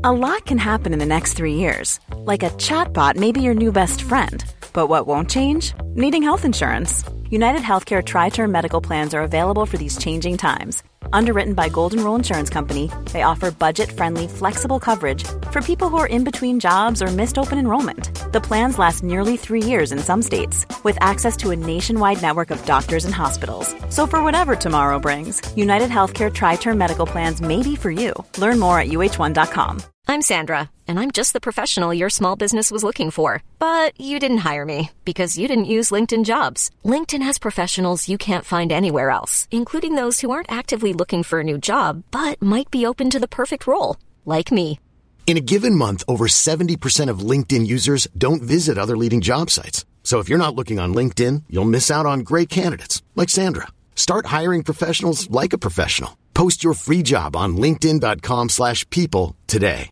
A lot can happen in the next 3 years. Like a chatbot may be your new best friend. But what won't change? Needing health insurance. United Healthcare Tri-Term Medical Plans are available for these changing times. Underwritten by Golden Rule Insurance Company, they offer budget-friendly, flexible coverage for people who are in between jobs or missed open enrollment. The plans last nearly 3 years in some states, with access to a nationwide network of doctors and hospitals. So for whatever tomorrow brings, United Healthcare Tri-Term Medical Plans may be for you. Learn more at uh1.com. I'm Sandra, and I'm just the professional your small business was looking for. But you didn't hire me because you didn't use LinkedIn Jobs. LinkedIn has professionals you can't find anywhere else, including those who aren't actively looking for a new job, but might be open to the perfect role, like me. In a given month, over 70% of LinkedIn users don't visit other leading job sites. So if you're not looking on LinkedIn, you'll miss out on great candidates like Sandra. Start hiring professionals like a professional. Post your free job on linkedin.com/people today.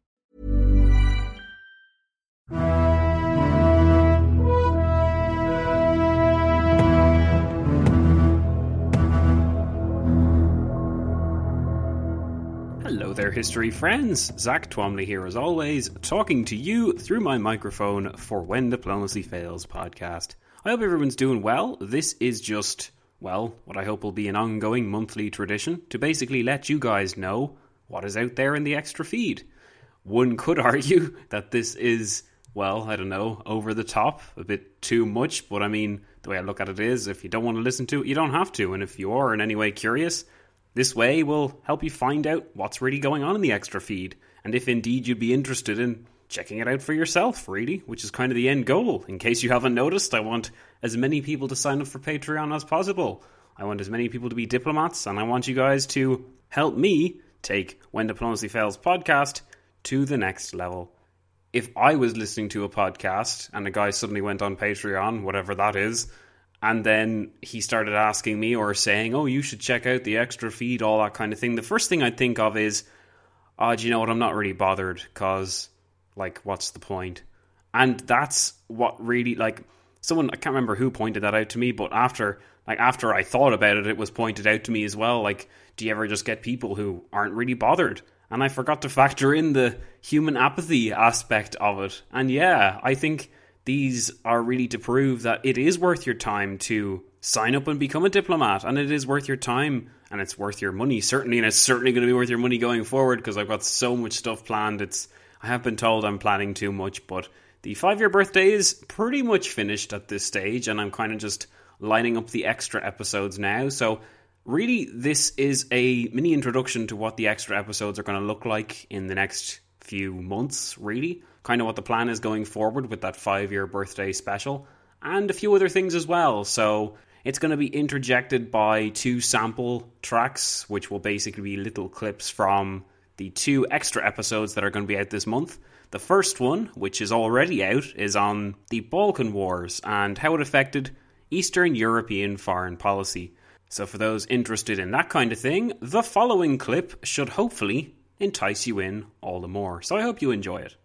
Hello there, history friends. Zach Twomley here as always, talking to you through my microphone for When Diplomacy Fails podcast. I hope everyone's doing well. This is just, well, what I hope will be an ongoing monthly tradition to basically let you guys know what is out there in the extra feed. One could argue that this is, well, I don't know, over the top, a bit too much, but I mean, the way I look at it is, if you don't want to listen to it, you don't have to, and if you are in any way curious, this way will help you find out what's really going on in the extra feed, and if indeed you'd be interested in checking it out for yourself, really, which is kind of the end goal. In case you haven't noticed, I want as many people to sign up for Patreon as possible. I want as many people to be diplomats, and I want you guys to help me take When Diplomacy Fails podcast to the next level. If I was listening to a podcast and a guy suddenly went on Patreon, whatever that is, and then he started asking me or saying, oh, you should check out the extra feed, all that kind of thing, the first thing I'd think of is, oh, do you know what, I'm not really bothered, because, like, what's the point? And that's what really, like, someone, I can't remember who pointed that out to me, but after I thought about it, it was pointed out to me as well, like, do you ever just get people who aren't really bothered? And I forgot to factor in the human apathy aspect of it. And yeah, I think these are really to prove that it is worth your time to sign up and become a diplomat, and it is worth your time, and it's worth your money, certainly, and it's certainly going to be worth your money going forward, because I've got so much stuff planned. I have been told I'm planning too much, but the 5-year birthday is pretty much finished at this stage, and I'm kind of just lining up the extra episodes now, so really this is a mini introduction to what the extra episodes are going to look like in the next few months, really. Kind of what the plan is going forward with that 5-year birthday special, and a few other things as well. So it's going to be interjected by 2 sample tracks, which will basically be little clips from the 2 extra episodes that are going to be out this month. The first one, which is already out, is on the Balkan Wars and how it affected Eastern European foreign policy. So for those interested in that kind of thing, the following clip should hopefully entice you in all the more. So I hope you enjoy it.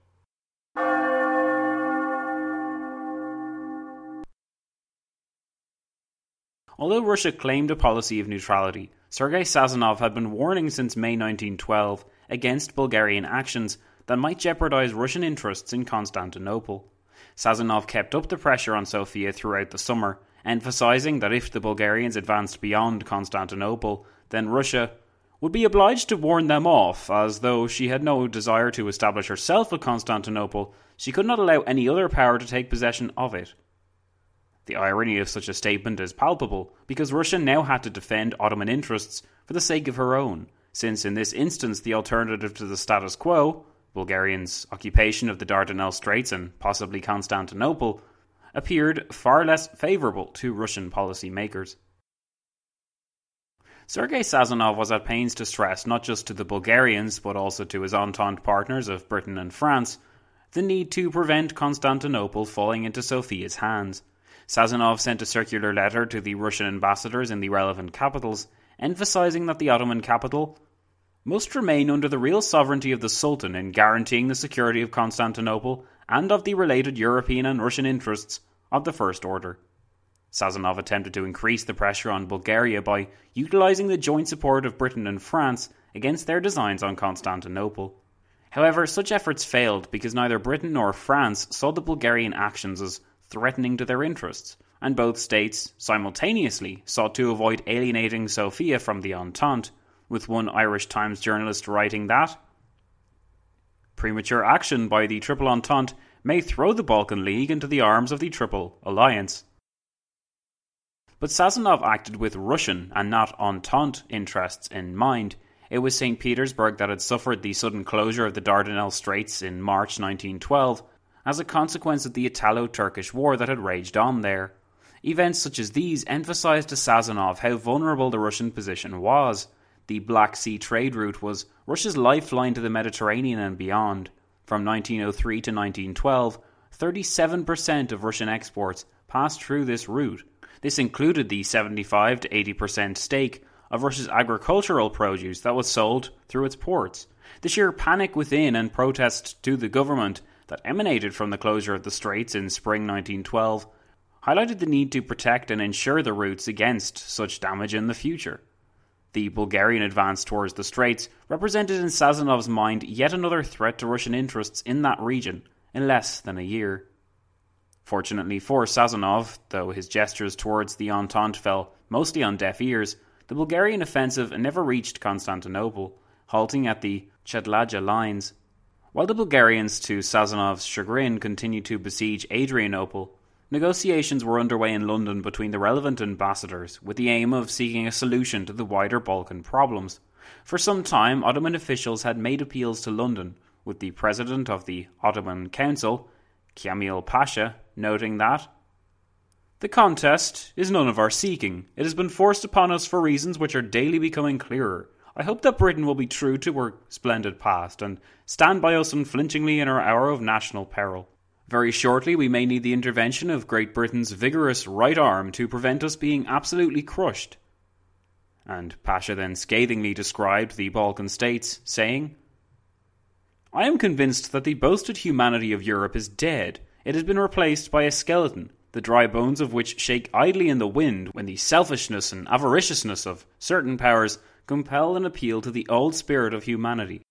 Although Russia claimed a policy of neutrality, Sergei Sazonov had been warning since May 1912 against Bulgarian actions that might jeopardize Russian interests in Constantinople. Sazonov kept up the pressure on Sofia throughout the summer, emphasizing that if the Bulgarians advanced beyond Constantinople, then Russia would be obliged to warn them off, as though she had no desire to establish herself at Constantinople, she could not allow any other power to take possession of it. The irony of such a statement is palpable, because Russia now had to defend Ottoman interests for the sake of her own, since in this instance the alternative to the status quo, Bulgarians' occupation of the Dardanelles Straits and possibly Constantinople, appeared far less favourable to Russian policymakers. Sergei Sazonov was at pains to stress, not just to the Bulgarians, but also to his Entente partners of Britain and France, the need to prevent Constantinople falling into Sofia's hands. Sazonov sent a circular letter to the Russian ambassadors in the relevant capitals, emphasizing that the Ottoman capital must remain under the real sovereignty of the Sultan in guaranteeing the security of Constantinople and of the related European and Russian interests of the First Order. Sazonov attempted to increase the pressure on Bulgaria by utilizing the joint support of Britain and France against their designs on Constantinople. However, such efforts failed because neither Britain nor France saw the Bulgarian actions as threatening to their interests, and both states simultaneously sought to avoid alienating Sofia from the Entente, with one Irish Times journalist writing that premature action by the Triple Entente may throw the Balkan League into the arms of the Triple Alliance. But Sazonov acted with Russian and not Entente interests in mind. It was St. Petersburg that had suffered the sudden closure of the Dardanelles Straits in March 1912 as a consequence of the Italo-Turkish War that had raged on there. Events such as these emphasised to Sazonov how vulnerable the Russian position was. The Black Sea trade route was Russia's lifeline to the Mediterranean and beyond. From 1903 to 1912, 37% of Russian exports passed through this route. This included the 75 to 80% stake of Russia's agricultural produce that was sold through its ports. The sheer panic within and protest to the government that emanated from the closure of the straits in spring 1912 highlighted the need to protect and ensure the routes against such damage in the future. The Bulgarian advance towards the straits represented in Sazonov's mind yet another threat to Russian interests in that region in less than a year. Fortunately for Sazonov, though his gestures towards the Entente fell mostly on deaf ears, the Bulgarian offensive never reached Constantinople, halting at the Chadlaja lines. While the Bulgarians, to Sazonov's chagrin, continued to besiege Adrianople, negotiations were underway in London between the relevant ambassadors with the aim of seeking a solution to the wider Balkan problems. For some time, Ottoman officials had made appeals to London, with the president of the Ottoman Council, Kamil Pasha, noting that the contest is none of our seeking. It has been forced upon us for reasons which are daily becoming clearer. I hope that Britain will be true to her splendid past and stand by us unflinchingly in our hour of national peril. Very shortly we may need the intervention of Great Britain's vigorous right arm to prevent us being absolutely crushed. And Pasha then scathingly described the Balkan states, saying, I am convinced that the boasted humanity of Europe is dead. It has been replaced by a skeleton, the dry bones of which shake idly in the wind when the selfishness and avariciousness of certain powers compel an appeal to the old spirit of humanity.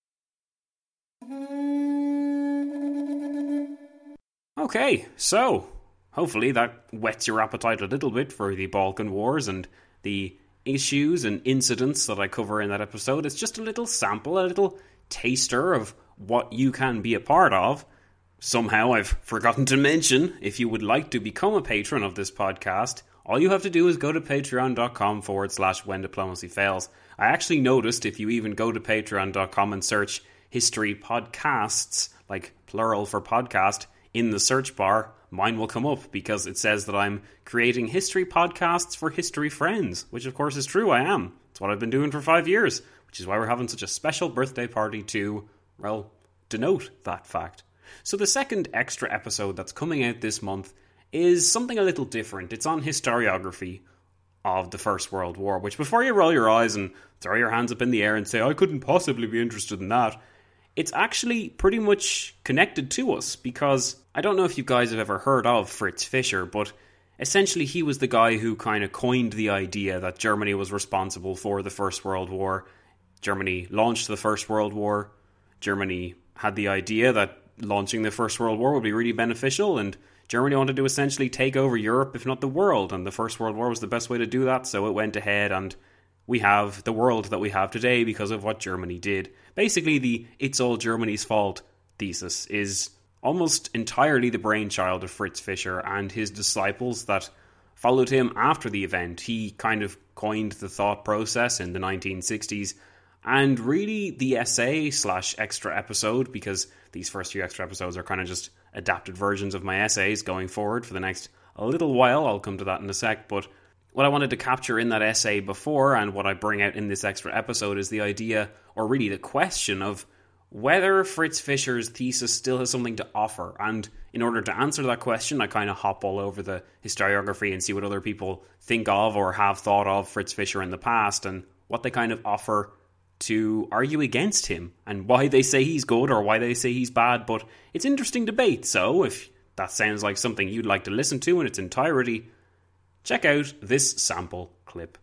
Okay, so hopefully that whets your appetite a little bit for the Balkan Wars and the issues and incidents that I cover in that episode. It's just a little sample, a little taster of what you can be a part of. Somehow I've forgotten to mention, if you would like to become a patron of this podcast, all you have to do is go to patreon.com/When Diplomacy Fails. I actually noticed if you even go to patreon.com and search History Podcasts, like plural for podcast, in the search bar, mine will come up because it says that I'm creating history podcasts for history friends, which of course is true, I am. It's what I've been doing for 5 years, which is why we're having such a special birthday party to, well, denote that fact. So the second extra episode that's coming out this month is something a little different. It's on historiography of the First World War, which before you roll your eyes and throw your hands up in the air and say, I couldn't possibly be interested in that, it's actually pretty much connected to us, because I don't know if you guys have ever heard of Fritz Fischer, but essentially he was the guy who kind of coined the idea that Germany was responsible for the First World War. Germany launched the First World War. Germany had the idea that launching the First World War would be really beneficial, and Germany wanted to essentially take over Europe, if not the world, and the First World War was the best way to do that, so it went ahead, and we have the world that we have today because of what Germany did. Basically, the "it's all Germany's fault" thesis is almost entirely the brainchild of Fritz Fischer and his disciples that followed him after the event. He kind of coined the thought process in the 1960s, and really the essay/extra episode, because these first few extra episodes are kind of just adapted versions of my essays going forward for the next a little while. I'll come to that in a sec, but what I wanted to capture in that essay before and what I bring out in this extra episode is the idea, or really the question, of whether Fritz Fischer's thesis still has something to offer. And in order to answer that question, I kind of hop all over the historiography and see what other people think of or have thought of Fritz Fischer in the past and what they kind of offer to argue against him and why they say he's good or why they say he's bad. But it's interesting debate, so if that sounds like something you'd like to listen to in its entirety, check out this sample clip.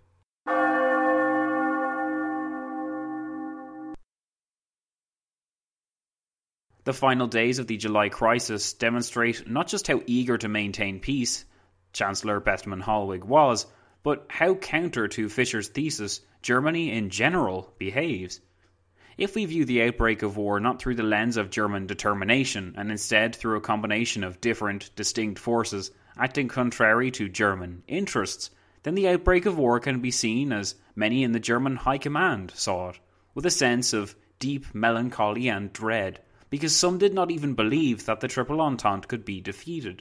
The final days of the July crisis demonstrate not just how eager to maintain peace Chancellor Bethmann Hollweg was, but how counter to Fischer's thesis Germany in general behaves. If we view the outbreak of war not through the lens of German determination, and instead through a combination of different, distinct forces acting contrary to German interests, then the outbreak of war can be seen as many in the German High Command saw it, with a sense of deep melancholy and dread, because some did not even believe that the Triple Entente could be defeated.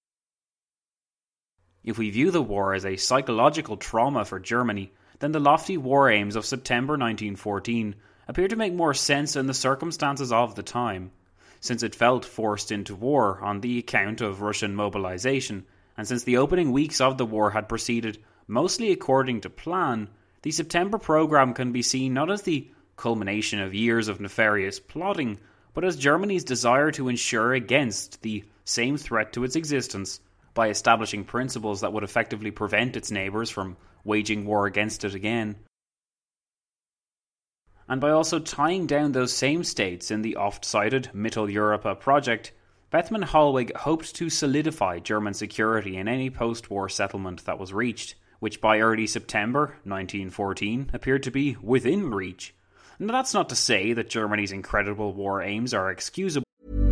If we view the war as a psychological trauma for Germany, then the lofty war aims of September 1914 appear to make more sense in the circumstances of the time, since it felt forced into war on the account of Russian mobilization, and since the opening weeks of the war had proceeded mostly according to plan, the September programme can be seen not as the culmination of years of nefarious plotting, but as Germany's desire to ensure against the same threat to its existence by establishing principles that would effectively prevent its neighbours from waging war against it again. And by also tying down those same states in the oft-cited Mitteleuropa project, Bethmann Hollweg hoped to solidify German security in any post-war settlement that was reached, which by early September 1914 appeared to be within reach. Now that's not to say that Germany's incredible war aims are excusable.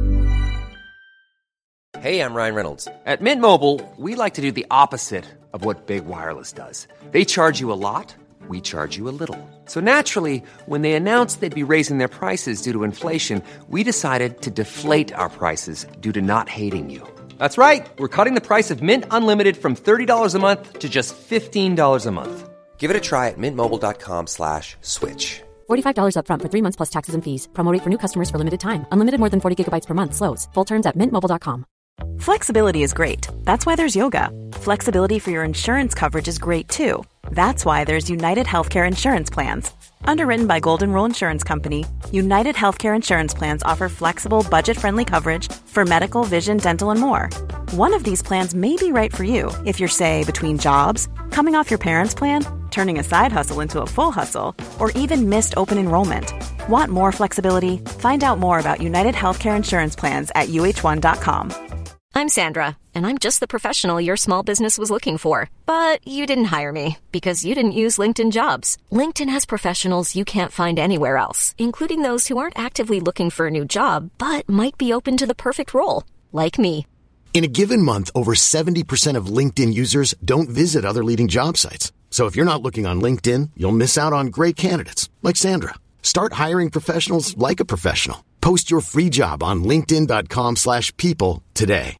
Hey, I'm Ryan Reynolds. At Mint Mobile, we like to do the opposite of what Big Wireless does. They charge you a lot, we charge you a little. So naturally, when they announced they'd be raising their prices due to inflation, we decided to deflate our prices due to not hating you. That's right. We're cutting the price of Mint Unlimited from $30 a month to just $15 a month. Give it a try at mintmobile.com/switch. $45 up front for 3 months plus taxes and fees. Promo rate for new customers for limited time. Unlimited more than 40 gigabytes per month slows. Full terms at mintmobile.com. Flexibility is great. That's why there's yoga. Flexibility for your insurance coverage is great too. That's why there's United Healthcare Insurance Plans. Underwritten by Golden Rule Insurance Company, United Healthcare Insurance Plans offer flexible, budget-friendly coverage for medical, vision, dental, and more. One of these plans may be right for you if you're, say, between jobs, coming off your parents' plan, turning a side hustle into a full hustle, or even missed open enrollment. Want more flexibility? Find out more about United Healthcare Insurance Plans at uh1.com. I'm Sandra, and I'm just the professional your small business was looking for. But you didn't hire me because you didn't use LinkedIn Jobs. LinkedIn has professionals you can't find anywhere else, including those who aren't actively looking for a new job, but might be open to the perfect role, like me. In a given month, over 70% of LinkedIn users don't visit other leading job sites. So if you're not looking on LinkedIn, you'll miss out on great candidates like Sandra. Start hiring professionals like a professional. Post your free job on linkedin.com/people today.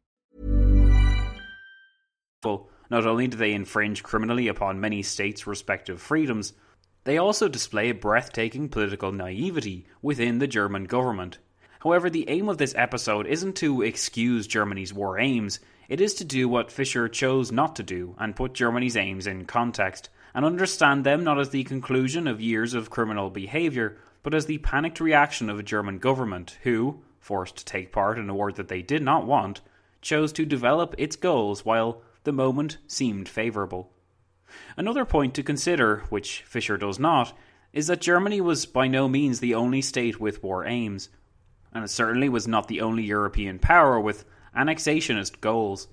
Not only do they infringe criminally upon many states' respective freedoms, they also display breathtaking political naivety within the German government. However, the aim of this episode isn't to excuse Germany's war aims, it is to do what Fischer chose not to do and put Germany's aims in context, and understand them not as the conclusion of years of criminal behaviour, but as the panicked reaction of a German government who, forced to take part in a war that they did not want, chose to develop its goals while the moment seemed favourable. Another point to consider, which Fischer does not, is that Germany was by no means the only state with war aims, and it certainly was not the only European power with annexationist goals.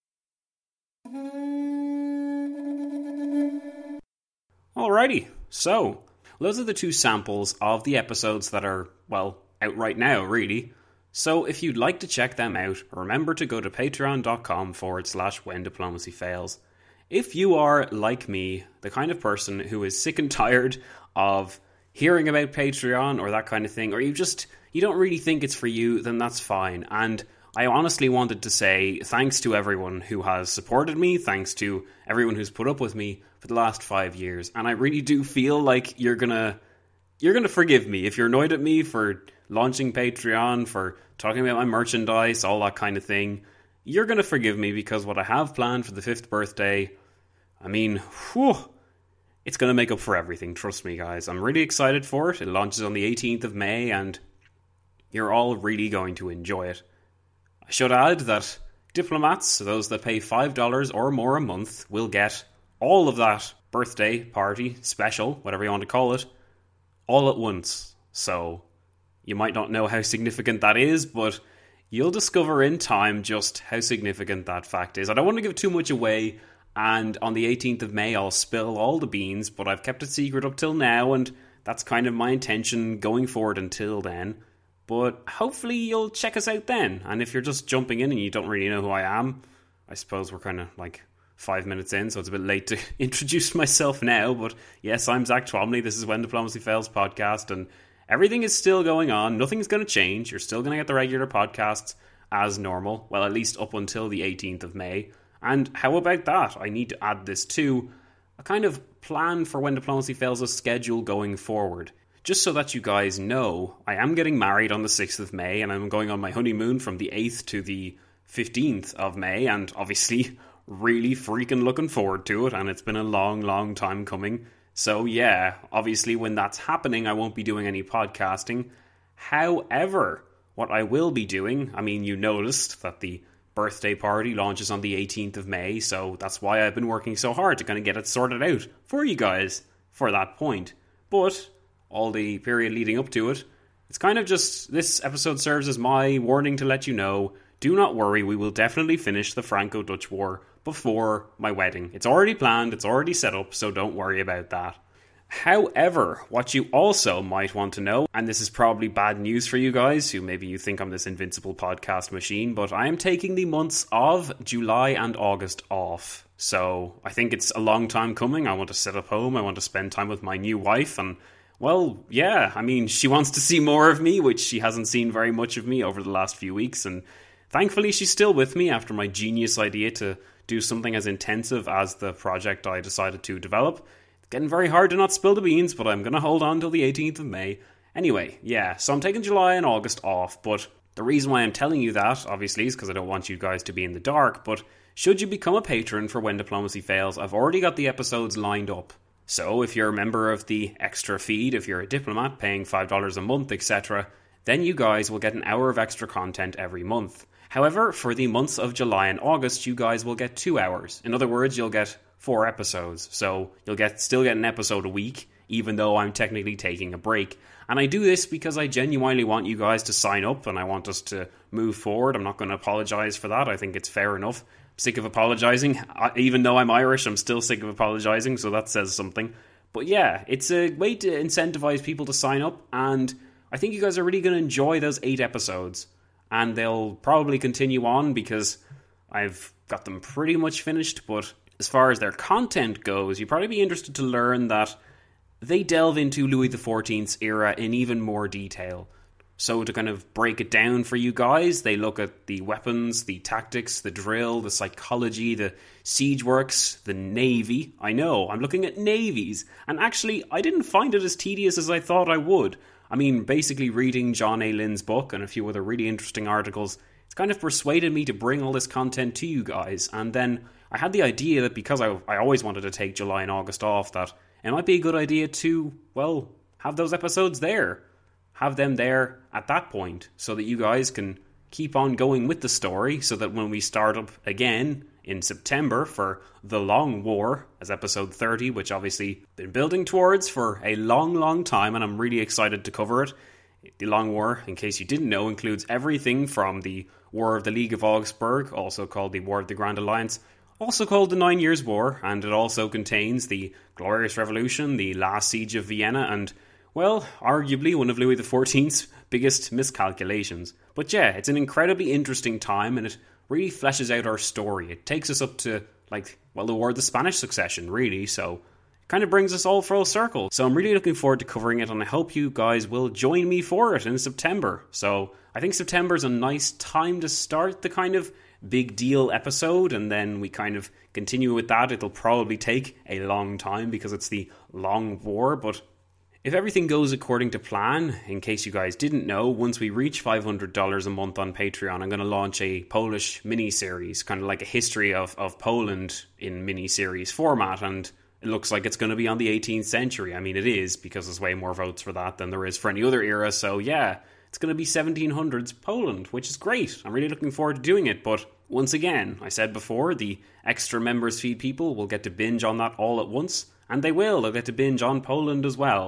Alrighty, so those are the two samples of the episodes that are, well, out right now, really. So if you'd like to check them out, remember to go to patreon.com/when diplomacy fails. If you are, like me, the kind of person who is sick and tired of hearing about Patreon or that kind of thing, or you don't really think it's for you, then that's fine. And I honestly wanted to say thanks to everyone who has supported me, thanks to everyone who's put up with me for the last 5 years. And I really do feel like you're gonna forgive me if you're annoyed at me for launching Patreon, for talking about my merchandise, all that kind of thing. You're going to forgive me because what I have planned for the 5th birthday, I mean, it's going to make up for everything, trust me guys. I'm really excited for it. It launches on the 18th of May and you're all really going to enjoy it. I should add that diplomats, those that pay $5 or more a month, will get all of that birthday party, special, whatever you want to call it, all at once. So You might not know how significant that is, but you'll discover in time just how significant that fact is. I don't want to give too much away, and on the 18th of May I'll spill all the beans, but I've kept it secret up till now, and that's kind of my intention going forward until then. But hopefully you'll check us out then, and if you're just jumping in and you don't really know who I am, I suppose we're kind of like 5 minutes in, so it's a bit late to introduce myself now, but yes, I'm Zach Twomley, this is When Diplomacy Fails podcast, and everything is still going on, nothing's going to change, you're still going to get the regular podcasts as normal, well, at least up until the 18th of May, and how about that? I need to add this to a kind of plan for When Diplomacy Fails' schedule going forward. Just so that you guys know, I am getting married on the 6th of May, and I'm going on my honeymoon from the 8th to the 15th of May, and obviously really freaking looking forward to it, and it's been a long time coming. So yeah, obviously when that's happening, I won't be doing any podcasting. However, what I will be doing, I mean, you noticed that the birthday party launches on the 18th of May, so that's why I've been working so hard to kind of get it sorted out for you guys for that point. But all the period leading up to it, it's kind of just, this episode serves as my warning to let you know, do not worry, we will definitely finish the Franco-Dutch War before my wedding. It's already planned, it's already set up, so don't worry about that. However, what you also might want to know, and this is probably bad news for you guys, who maybe you think I'm this invincible podcast machine, but I am taking the months of July and August off. So I think it's a long time coming. I want to set up home, I want to spend time with my new wife, and well, yeah, I mean, she wants to see more of me, which she hasn't seen very much of me over the last few weeks, and thankfully she's still with me after my genius idea to do something as intensive as the project I decided to develop. It's getting very hard to not spill the beans, but I'm going to hold on till the 18th of May. Anyway, yeah, so I'm taking July and August off, but the reason why I'm telling you that, obviously, is because I don't want you guys to be in the dark, but should you become a patron for When Diplomacy Fails, I've already got the episodes lined up. So if you're a member of the extra feed, if you're a diplomat paying $5 a month, etc., then you guys will get an hour of extra content every month. However, for the months of July and August, you guys will get 2 hours. In other words, you'll get 4 episodes. So you'll still get an episode a week, even though I'm technically taking a break. And I do this because I genuinely want you guys to sign up and I want us to move forward. I'm not going to apologise for that. I think it's fair enough. I'm sick of apologising. Even though I'm Irish, I'm still sick of apologising, so that says something. But yeah, it's a way to incentivise people to sign up, and I think you guys are really going to enjoy those 8 episodes. And they'll probably continue on because I've got them pretty much finished, but as far as their content goes, you'd probably be interested to learn that they delve into Louis XIV's era in even more detail. So to kind of break it down for you guys, they look at the weapons, the tactics, the drill, the psychology, the siege works, the navy. I know, I'm looking at navies, and actually I didn't find it as tedious as I thought I would. I mean, basically reading John A. Lynn's book and a few other really interesting articles, it's kind of persuaded me to bring all this content to you guys. And then I had the idea that because I always wanted to take July and August off, that it might be a good idea to, well, have those episodes there. Have them there at that point so that you guys can keep on going with the story so that when we start up again in September for The Long War as episode 30, which obviously been building towards for a long time, and I'm really excited to cover it. The Long War, in case you didn't know, includes everything from the War of the League of Augsburg, also called the War of the Grand Alliance, also called the 9 Years' War, and it also contains the Glorious Revolution, the Last Siege of Vienna, and, well, arguably one of Louis XIV's biggest miscalculations. But yeah, it's an incredibly interesting time, and it really fleshes out our story. It takes us up to, the War of the Spanish Succession, really, so it kind of brings us all full circle. So I'm really looking forward to covering it, and I hope you guys will join me for it in September. So I think September is a nice time to start the kind of big deal episode, and then we kind of continue with that. It'll probably take a long time because it's the Long War, but if everything goes according to plan, in case you guys didn't know, once we reach $500 a month on Patreon, I'm going to launch a Polish mini-series, kind of like a history of Poland in mini-series format, and it looks like it's going to be on the 18th century. I mean, it is, because there's way more votes for that than there is for any other era, so yeah, it's going to be 1700s Poland, which is great. I'm really looking forward to doing it, but once again, I said before, the extra members feed people will get to binge on that all at once, and they will. They'll get to binge on Poland as well.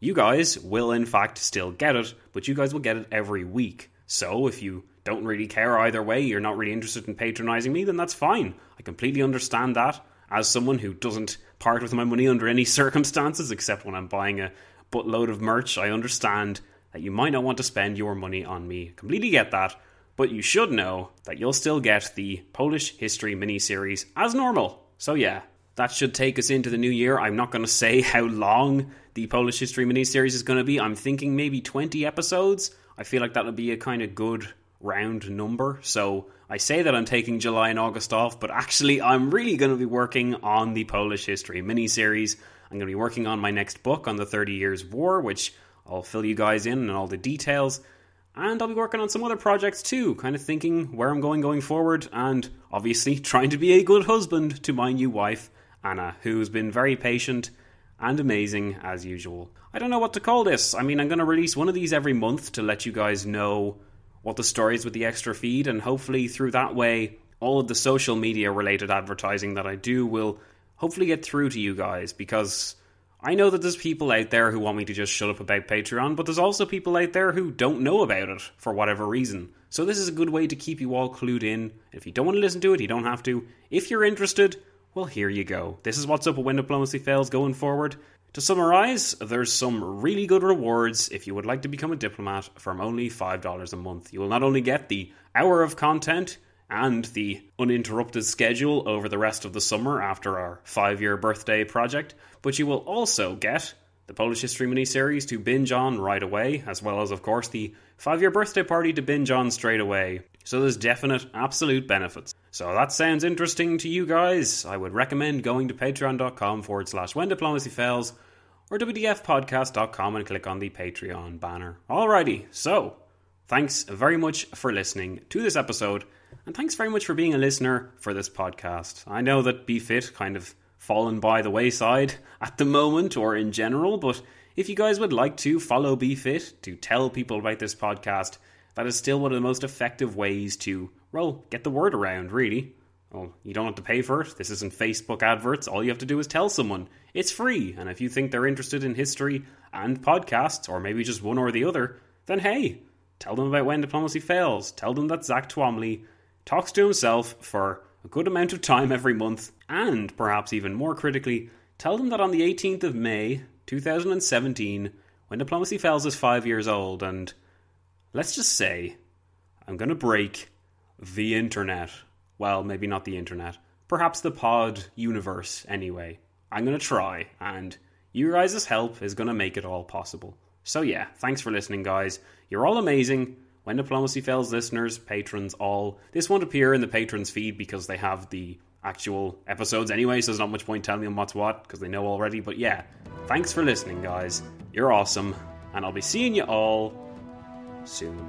you guys will in fact still get it, but you guys will get it every week. So if you don't really care either way, you're not really interested in patronising me, then that's fine. I completely understand that. As someone who doesn't part with my money under any circumstances, except when I'm buying a buttload of merch, I understand that you might not want to spend your money on me. Completely get that. But you should know that you'll still get the Polish History miniseries as normal. So yeah, that should take us into the new year. I'm not going to say how long the Polish History miniseries is going to be. I'm thinking maybe 20 episodes. I feel like that would be a kind of good round number. So I say that I'm taking July and August off, but actually I'm really going to be working on the Polish History miniseries. I'm going to be working on my next book on the 30 Years' War, which I'll fill you guys in and all the details. And I'll be working on some other projects too, kind of thinking where I'm going forward, and obviously trying to be a good husband to my new wife, Anna, who's been very patient and amazing as usual. I don't know what to call this. I mean, I'm going to release one of these every month to let you guys know what the story is with the extra feed, and hopefully through that way, all of the social media related advertising that I do will hopefully get through to you guys, because I know that there's people out there who want me to just shut up about Patreon, but there's also people out there who don't know about it for whatever reason. So this is a good way to keep you all clued in. If you don't want to listen to it, you don't have to. If you're interested, well, here you go. This is what's up with When Diplomacy Fails going forward. To summarise, there's some really good rewards if you would like to become a diplomat from only $5 a month. You will not only get the hour of content and the uninterrupted schedule over the rest of the summer after our 5-year birthday project, but you will also get the Polish History miniseries to binge on right away, as well as, of course, the 5-year birthday party to binge on straight away. So there's definite, absolute benefits. So that sounds interesting to you guys. I would recommend going to patreon.com/When Diplomacy Fails or WDFpodcast.com and click on the Patreon banner. Alrighty, so thanks very much for listening to this episode, and thanks very much for being a listener for this podcast. I know that BeFit kind of fallen by the wayside at the moment or in general, but if you guys would like to follow BeFit to tell people about this podcast, that is still one of the most effective ways to, well, get the word around, really. Well, you don't have to pay for it. This isn't Facebook adverts. All you have to do is tell someone. It's free, and if you think they're interested in history and podcasts, or maybe just one or the other, then hey, tell them about When Diplomacy Fails. Tell them that Zach Twomley talks to himself for a good amount of time every month, and perhaps even more critically, tell them that on the 18th of May, 2017, When Diplomacy Fails is 5 years old, and let's just say, I'm going to break the internet. Well, maybe not the internet. Perhaps the pod universe, anyway. I'm going to try, and you guys' help is going to make it all possible. So yeah, thanks for listening, guys. You're all amazing. When Diplomacy Fails listeners, patrons, all. This won't appear in the patrons feed because they have the actual episodes anyway, so there's not much point telling them what's what, because they know already. But yeah, thanks for listening, guys. You're awesome, and I'll be seeing you all soon.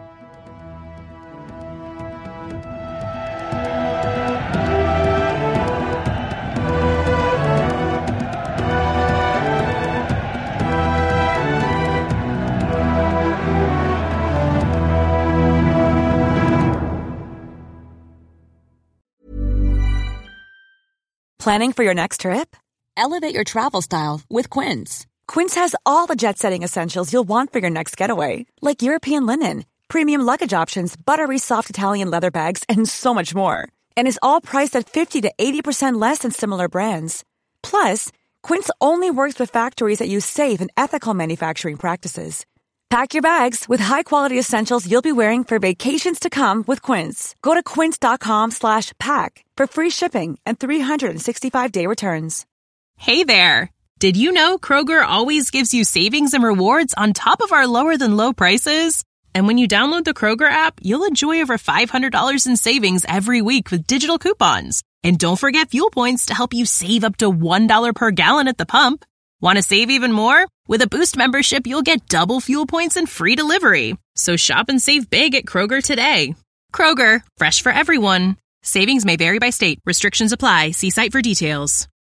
Planning for your next trip? Elevate your travel style with Quince. Quince has all the jet-setting essentials you'll want for your next getaway, like European linen, premium luggage options, buttery soft Italian leather bags, and so much more. And is all priced at 50 to 80% less than similar brands. Plus, Quince only works with factories that use safe and ethical manufacturing practices. Pack your bags with high-quality essentials you'll be wearing for vacations to come with Quince. Go to quince.com/pack for free shipping and 365-day returns. Hey there! Did you know Kroger always gives you savings and rewards on top of our lower-than-low prices? And when you download the Kroger app, you'll enjoy over $500 in savings every week with digital coupons. And don't forget fuel points to help you save up to $1 per gallon at the pump. Want to save even more? With a Boost membership, you'll get double fuel points and free delivery. So shop and save big at Kroger today. Kroger, fresh for everyone. Savings may vary by state. Restrictions apply. See site for details.